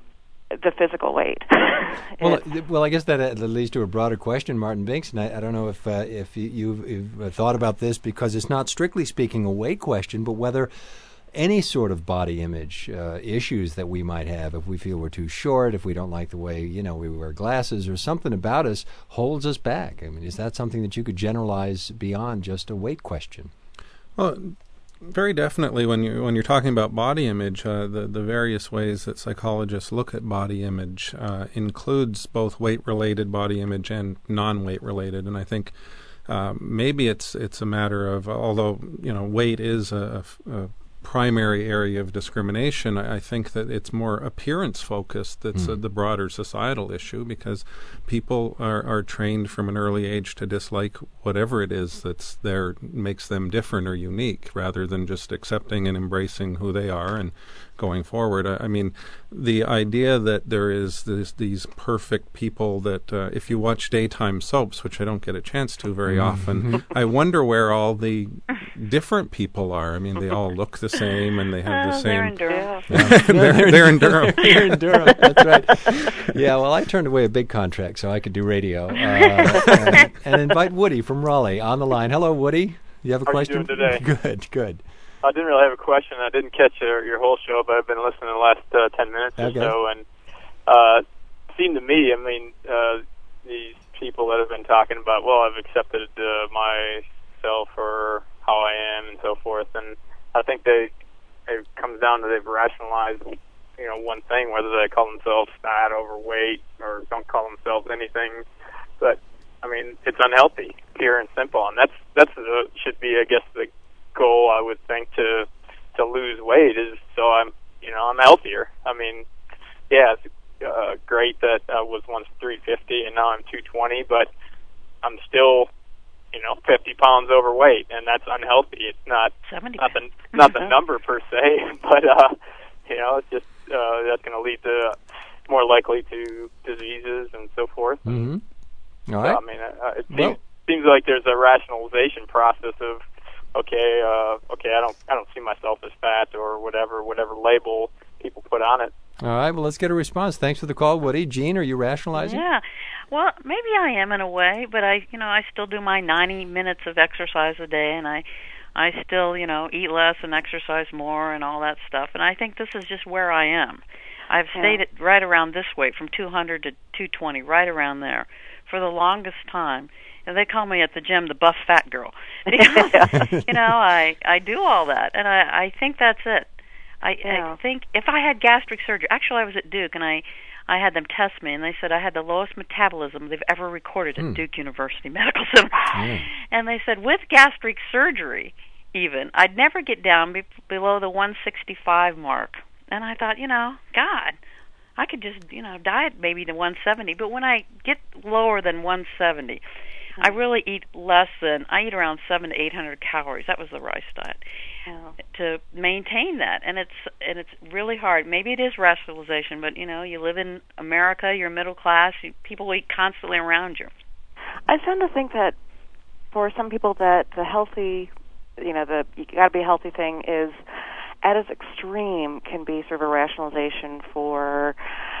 Speaker 5: the physical weight.
Speaker 1: Well, it, well, I guess that uh, leads to a broader question, Martin Binks, and I, I don't know if uh, if you, you've, you've thought about this, because it's not strictly speaking a weight question, but whether any sort of body image uh, issues that we might have, if we feel we're too short, if we don't like the way, you know, we wear glasses, or something about us holds us back. I mean, is that something that you could generalize beyond just a weight question?
Speaker 2: Well, very definitely. When you when you're talking about body image, uh, the the various ways that psychologists look at body image uh, includes both weight-related body image and non-weight related. And I think uh, maybe it's it's a matter of, although you know weight is a, a primary area of discrimination, I, I think that it's more appearance focused. That's mm. uh, the broader societal issue, because people are, are trained from an early age to dislike whatever it is that's there makes them different or unique, rather than just accepting and embracing who they are and going forward. I, I mean, the idea that there is this, these perfect people that uh, if you watch daytime soaps, which I don't get a chance to very mm. often, I wonder where all the different people are. I mean, they all look the same and they have
Speaker 3: uh,
Speaker 2: the same.
Speaker 3: They're in Durham.
Speaker 2: Yeah. they're, they're in Durham.
Speaker 1: They're in Durham. That's right. Yeah. Well, I turned away a big contract so I could do radio uh, and, and invite Woody from Raleigh on the line. Hello, Woody. You have a
Speaker 8: How
Speaker 1: question?
Speaker 8: How are you doing today?
Speaker 1: Good. Good.
Speaker 8: I didn't really have a question. I didn't catch your, your whole show, but I've been listening the last uh, ten minutes
Speaker 1: okay.
Speaker 8: or so, and uh, it seemed to me, I mean, uh, these people that have been talking about, well, I've accepted uh, myself for how I am and so forth, and I think they it comes down to they've rationalized, you know, one thing, whether they call themselves fat, overweight, or don't call themselves anything, but I mean, it's unhealthy, pure and simple, and that's that's uh, should be, I guess, the goal, I would think, to to lose weight is so I'm you know I'm healthier. I mean, yeah, it's uh, great that I was once three fifty and now I'm two twenty, but I'm still you know fifty pounds overweight, and that's unhealthy. It's not
Speaker 3: seventy
Speaker 8: not the not the number per se, but uh, you know it's just uh, that's going to lead to more likely to diseases and so forth.
Speaker 1: Mm-hmm. All right.
Speaker 8: So, I mean, uh, it seems,
Speaker 1: well,
Speaker 8: seems like there's a rationalization process of. Okay, uh, okay, I don't, I don't see myself as fat or whatever, whatever label people put on it.
Speaker 1: All right, well, let's get a response. Thanks for the call, Woody. Jean, are you rationalizing?
Speaker 3: Yeah, well, maybe I am in a way, but I, you know, I still do my ninety minutes of exercise a day, and I, I still, you know, eat less and exercise more and all that stuff. And I think this is just where I am. I've stayed
Speaker 5: Yeah.
Speaker 3: at right around this weight, from two hundred to two twenty, right around there, for the longest time. And they call me at the gym the buff fat girl because you know I I do all that, and I I think that's it. I,
Speaker 5: Yeah.
Speaker 3: I think if I had gastric surgery, actually I was at Duke and I I had them test me, and they said I had the lowest metabolism they've ever recorded at
Speaker 1: Hmm.
Speaker 3: Duke University Medical Center.
Speaker 1: Yeah.
Speaker 3: And they said with gastric surgery, even I'd never get down be- below the one sixty-five mark. And I thought, you know, God, I could just you know diet maybe to one seventy, but when I get lower than one seventy. I really eat less than, I eat around seven to eight hundred calories. That was the rice diet.
Speaker 5: Yeah.
Speaker 3: To maintain that, and it's and it's really hard. Maybe it is rationalization, but you know, you live in America, you're middle class, you, people eat constantly around you.
Speaker 5: I tend to think that for some people that the healthy, you know, the you got to be healthy thing is at its extreme can be sort of a rationalization for,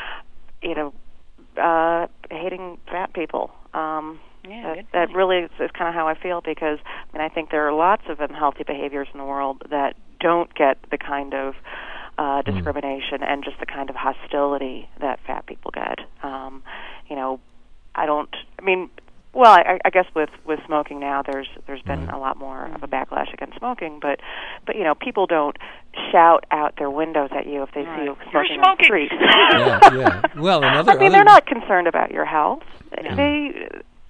Speaker 5: you know, uh, hating fat people. Um,
Speaker 3: Yeah,
Speaker 5: that, that really is, is kind of how I feel, because I mean I think there are lots of unhealthy behaviors in the world that don't get the kind of uh, discrimination mm. and just the kind of hostility that fat people get. Um, you know, I don't. I mean, well, I, I guess with, with smoking now, there's there's been
Speaker 1: right.
Speaker 5: a lot more of a backlash against smoking, but but you know, people don't shout out their windows at you if they
Speaker 3: right.
Speaker 5: see you
Speaker 3: You're
Speaker 5: smoking,
Speaker 3: smoking
Speaker 5: on the street.
Speaker 1: yeah, yeah. Well, another.
Speaker 5: I mean,
Speaker 1: other...
Speaker 5: they're not concerned about your health.
Speaker 3: No.
Speaker 5: They.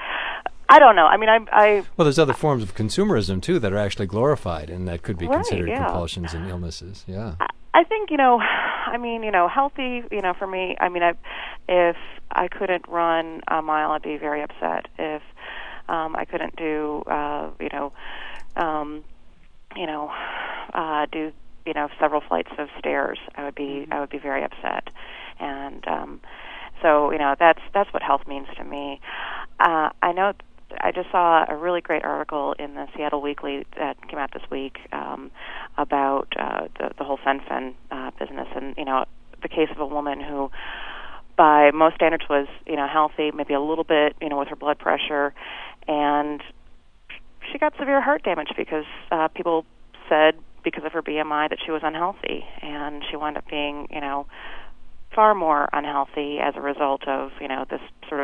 Speaker 5: I don't know. I mean, I, I.
Speaker 1: Well, there's other forms of consumerism too that are actually glorified, and that could be
Speaker 5: Right,
Speaker 1: considered
Speaker 5: yeah.
Speaker 1: compulsions and illnesses. Yeah.
Speaker 5: I, I think you know. I mean, you know, healthy. You know, for me, I mean, I, if I couldn't run a mile, I'd be very upset. If um, I couldn't do, uh, you know, um, you know, uh, do you know several flights of stairs, I would be
Speaker 3: Mm-hmm.
Speaker 5: I would be very upset. And um, so, you know, that's that's what health means to me. Uh, I know. I just saw a really great article in the Seattle Weekly that came out this week um, about uh, the, the whole Fen-Phen uh, business, and you know, the case of a woman who by most standards was, you know, healthy, maybe a little bit, you know, with her blood pressure, and she got severe heart damage because uh, people said because of her B M I that she was unhealthy, and she wound up being, you know, far more unhealthy as a result of, you know, this sort of,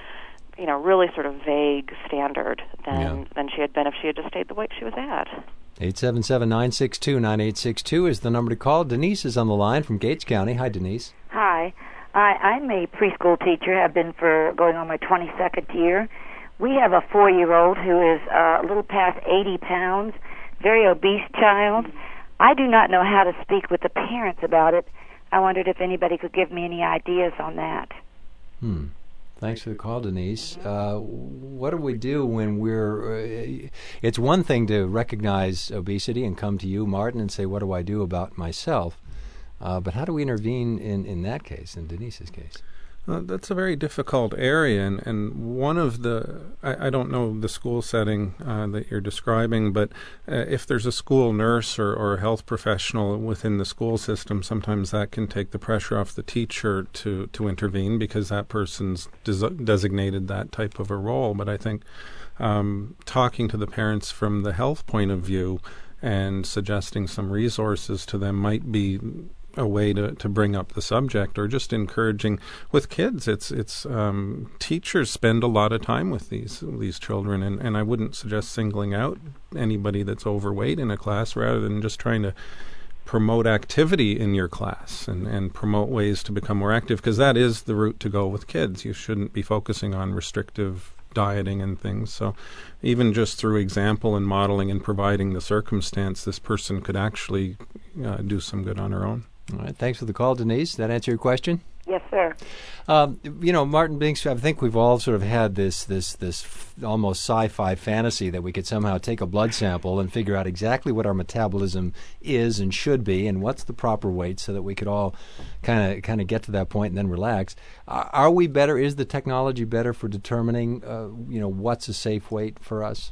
Speaker 5: you know, really sort of vague standard than yeah. than she had been if she had just stayed the weight she was at.
Speaker 1: eight seven seven, nine six two, nine eight six two is the number to call. Denise is on the line from Gates County. Hi, Denise.
Speaker 9: Hi. I, I'm a preschool teacher. I've been for going on my twenty-second year. We have a four-year-old who is uh, a little past eighty pounds, very obese child. I do not know how to speak with the parents about it. I wondered if anybody could give me any ideas on that.
Speaker 1: Hmm. Thanks for the call, Denise. Uh, what do we do when we're... Uh, it's one thing to recognize obesity and come to you, Martin, and say, what do I do about myself? Uh, but how do we intervene in, in that case, in Denise's case?
Speaker 2: Uh, that's a very difficult area, and, and one of the, I, I don't know the school setting uh, that you're describing, but uh, if there's a school nurse or, or a health professional within the school system, sometimes that can take the pressure off the teacher to, to intervene because that person's des- designated that type of a role. But I think um, talking to the parents from the health point of view and suggesting some resources to them might be a way to, to bring up the subject, or just encouraging with kids. It's it's um, teachers spend a lot of time with these these children, and, and I wouldn't suggest singling out anybody that's overweight in a class rather than just trying to promote activity in your class and, and promote ways to become more active, because that is the route to go with kids. You shouldn't be focusing on restrictive dieting and things. So even just through example and modeling and providing the circumstance, this person could actually uh, do some good on her own.
Speaker 1: All right. Thanks for the call, Denise. That answer your question?
Speaker 9: Yes, sir.
Speaker 1: Um, you know, Martin Binks, I think we've all sort of had this this this f- almost sci-fi fantasy that we could somehow take a blood sample and figure out exactly what our metabolism is and should be and what's the proper weight, so that we could all kind of kind of get to that point and then relax. Uh, are we better? Is the technology better for determining, uh, you know, what's a safe weight for us?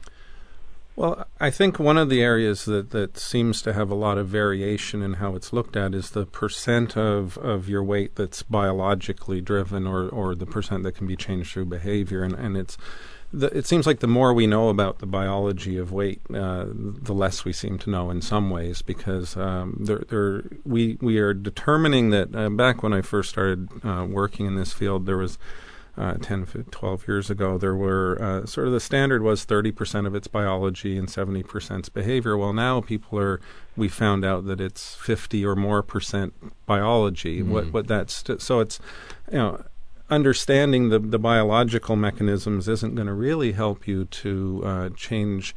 Speaker 2: Well, I think one of the areas that, that seems to have a lot of variation in how it's looked at is the percent of, of your weight that's biologically driven, or, or the percent that can be changed through behavior. And, and it's the, it seems like the more we know about the biology of weight, uh, the less we seem to know in some ways, because um, there, there, we, we are determining that uh, back when I first started uh, working in this field, there was Uh, ten, twelve years ago, there were uh, sort of the standard was thirty percent of its biology and seventy percent behavior. Well, now people are, we found out that it's fifty or more percent biology. Mm-hmm. What what that's, so it's, you know, understanding the, the biological mechanisms isn't going to really help you to uh, change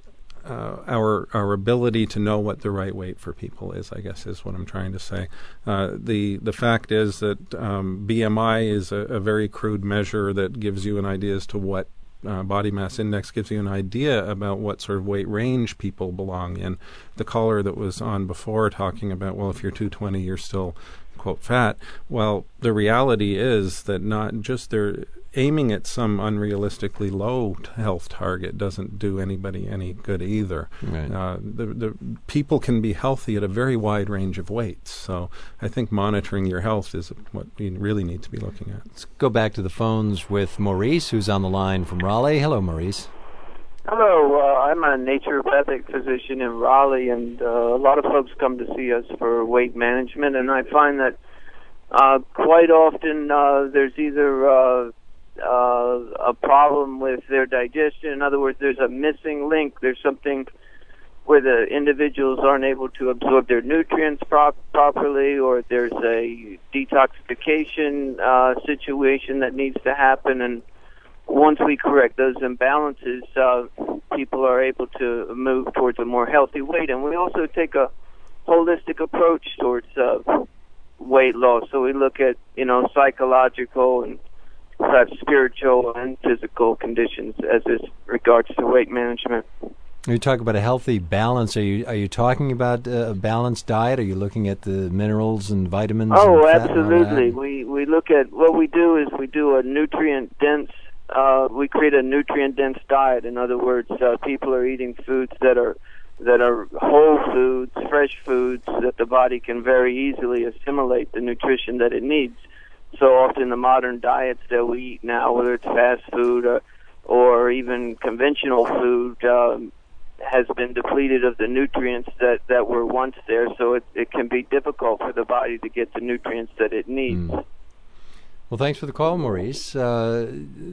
Speaker 2: Uh, our our ability to know what the right weight for people is, I guess, is what I'm trying to say. Uh, the the fact is that um, B M I is a, a very crude measure that gives you an idea as to what uh, body mass index gives you an idea about what sort of weight range people belong in. The caller that was on before talking about, well, if you're two twenty, you're still, quote, fat. Well, the reality is that not just they're aiming at some unrealistically low health target doesn't do anybody any good either.
Speaker 1: Right.
Speaker 2: Uh, the, the people can be healthy at a very wide range of weights. So I think monitoring your health is what we really need to be looking at.
Speaker 1: Let's go back to the phones with Maurice, who's on the line from Raleigh. Hello, Maurice.
Speaker 10: Hello, uh, I'm a naturopathic physician in Raleigh, and uh, a lot of folks come to see us for weight management, and I find that uh, quite often uh, there's either uh, uh, a problem with their digestion. In other words, there's a missing link. There's something where the individuals aren't able to absorb their nutrients prop- properly, or there's a detoxification uh, situation that needs to happen, and once we correct those imbalances, uh, people are able to move towards a more healthy weight. And we also take a holistic approach towards uh, weight loss. So we look at, you know, psychological and perhaps spiritual and physical conditions as it regards to weight management.
Speaker 1: You talk about a healthy balance. Are you are you talking about a balanced diet? Are you looking at the minerals and vitamins?
Speaker 10: Oh,
Speaker 1: and fat
Speaker 10: absolutely.
Speaker 1: And all that?
Speaker 10: We we look at what we do is we do a nutrient dense. Uh, we create a nutrient-dense diet. In other words, uh, people are eating foods that are that are whole foods, fresh foods that the body can very easily assimilate the nutrition that it needs. so often the modern diets that we eat now, whether it's fast food or, or even conventional food, um, has been depleted of the nutrients that, that were once there, so it, it can be difficult for the body to get the nutrients that it needs. Mm.
Speaker 1: Well, thanks for the call, Maurice. Uh,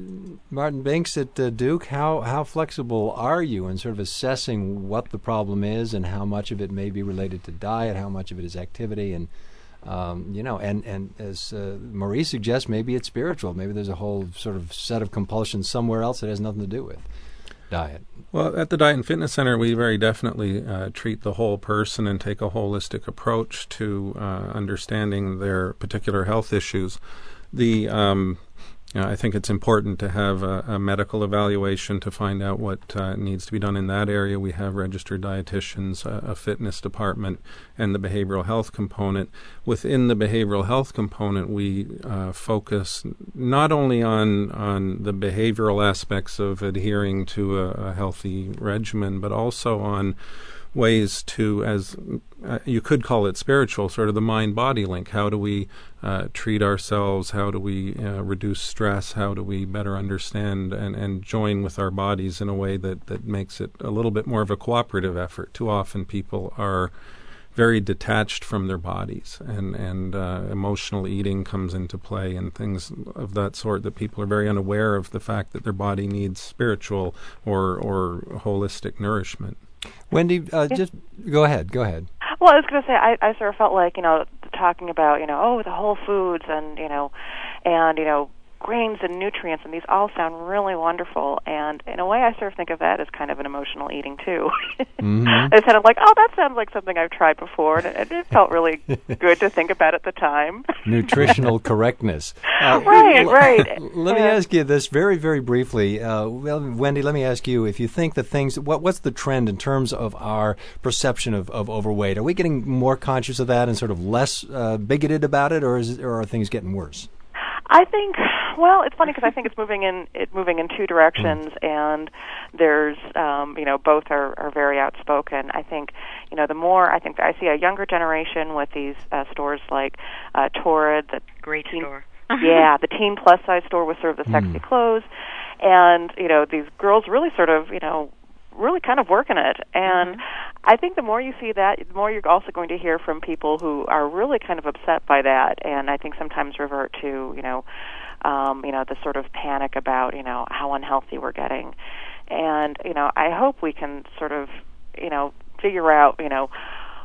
Speaker 1: Martin Binks at uh, Duke, how, how flexible are you in sort of assessing what the problem is and how much of it may be related to diet, how much of it is activity, and um, you know, and, and as uh, Maurice suggests, maybe it's spiritual. Maybe there's a whole sort of set of compulsions somewhere else that has nothing to do with diet.
Speaker 2: Well, at the Diet and Fitness Center, we very definitely uh, treat the whole person and take a holistic approach to uh, understanding their particular health issues. The um, you know, I think it's important to have a, a medical evaluation to find out what uh, needs to be done in that area. We have registered dietitians, a, a fitness department, and the behavioral health component. Within the behavioral health component, we uh, focus not only on on the behavioral aspects of adhering to a, a healthy regimen, but also on ways to, as uh, you could call it spiritual, sort of the mind-body link. How do we uh, treat ourselves? How do we uh, reduce stress? How do we better understand and, and join with our bodies in a way that, that makes it a little bit more of a cooperative effort? Too often people are very detached from their bodies, and, and uh, emotional eating comes into play and things of that sort, that people are very unaware of the fact that their body needs spiritual or, or holistic nourishment.
Speaker 1: Wendy, uh, just go ahead. Go ahead.
Speaker 5: Well, I was going to say, I, I sort of felt like, you know, talking about, you know, oh, the whole foods and, you know, and, you know, grains and nutrients, and these all sound really wonderful. And in a way, I sort of think of that as kind of an emotional eating, too. Mm-hmm. I was kind of like, oh, that sounds like something I've tried before, and it, it felt really good to think about at the time.
Speaker 1: Nutritional correctness.
Speaker 5: Uh, right, right.
Speaker 1: Let me ask you this very, very briefly. Uh, well, Wendy, let me ask you, if you think that things, what, what's the trend in terms of our perception of, of overweight? Are we getting more conscious of that and sort of less uh, bigoted about it, or, is, or are things getting worse?
Speaker 5: I think, well, it's funny because I think it's moving in it moving in two directions, mm. and there's, um, you know, both are, are very outspoken. I think, you know, the more I think I see a younger generation with these uh, stores like uh, Torrid, the
Speaker 3: great
Speaker 5: teen,
Speaker 3: store,
Speaker 5: yeah, the teen plus size store with sort of the sexy mm. clothes, and you know, these girls really sort of, you know, really kind of working it. And mm-hmm. I think the more you see that, the more you're also going to hear from people who are really kind of upset by that, and I think sometimes revert to, you know, um, you know, the sort of panic about, you know, how unhealthy we're getting. And, you know, I hope we can sort of, you know, figure out, you know,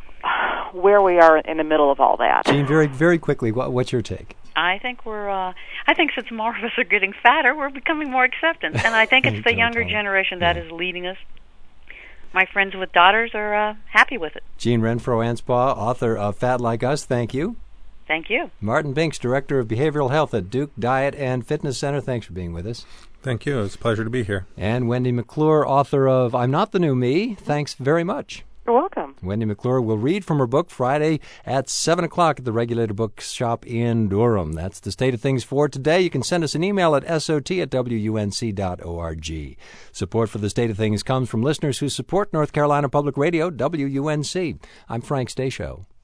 Speaker 5: where we are in the middle of all that.
Speaker 1: Jean, very, very quickly, what, what's your take?
Speaker 3: I think we're. Uh, I think since more of us are getting fatter, we're becoming more acceptant, and I think it's the younger generation that yeah. is leading us. My friends with daughters are uh, happy with it.
Speaker 1: Jean Renfro-Anspaugh, author of Fat Like Us, thank you.
Speaker 3: Thank you.
Speaker 1: Martin Binks, Director of Behavioral Health at Duke Diet and Fitness Center, thanks for being with us.
Speaker 2: Thank you. It's a pleasure to be here.
Speaker 1: And Wendy McClure, author of I'm Not the New Me, thanks very much.
Speaker 5: You're welcome.
Speaker 1: Wendy McClure will read from her book Friday at seven o'clock at the Regulator Bookshop in Durham. That's the state of things for today. You can send us an email at S O T at W U N C dot org. Support for the state of things comes from listeners who support North Carolina Public Radio, W U N C. I'm Frank Stashow.